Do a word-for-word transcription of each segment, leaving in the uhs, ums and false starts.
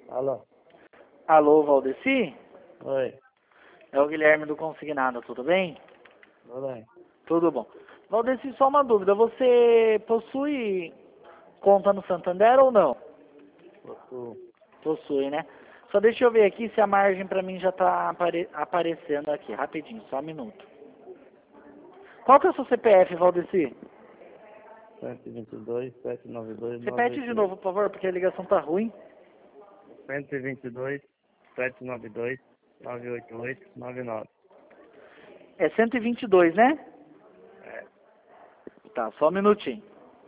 Alô? Alô, Valdeci? Oi. É o Guilherme do Consignado, tudo bem? Tudo bem? Tudo bom. Valdeci, só uma dúvida, você possui conta no Santander ou não? Possuo. Possui, né? Só deixa eu ver aqui se a margem pra mim já tá apare aparecendo aqui, rapidinho, só um minuto. Qual que é o seu C P F, Valdeci? cento e vinte e dois, setecentos e noventa e dois, Repete de novecentos e oitenta e oito. novo, por favor, porque a ligação tá ruim. cento e vinte e dois, setecentos e noventa e dois, novecentos e oitenta e oito, noventa e nove. É cento e vinte e dois, né? É. Tá, só um minutinho.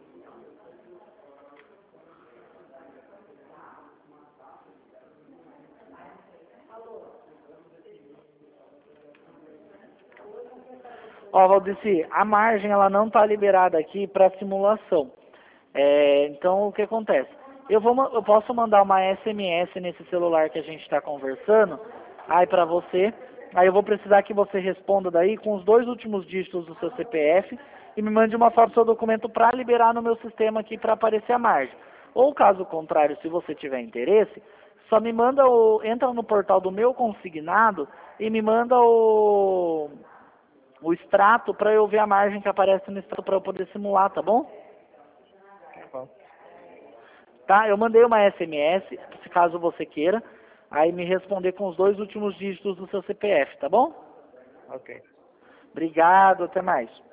Ó, Valdeci, a margem ela não está liberada aqui para simulação. É, então, o que acontece? Eu, vou, ma- eu posso mandar uma S M S nesse celular que a gente está conversando, aí para você. Aí eu vou precisar que você responda daí com os dois últimos dígitos do seu C P F e me mande uma foto do seu documento para liberar no meu sistema aqui para aparecer a margem. Ou caso contrário, se você tiver interesse, só me manda o, entra no portal do meu consignado e me manda o o extrato para eu ver a margem que aparece no extrato para eu poder simular, tá bom? Tá bom. Tá? Eu mandei uma S M S, se caso você queira, aí me responder com os dois últimos dígitos do seu C P F, tá bom? Ok. Obrigado, até mais.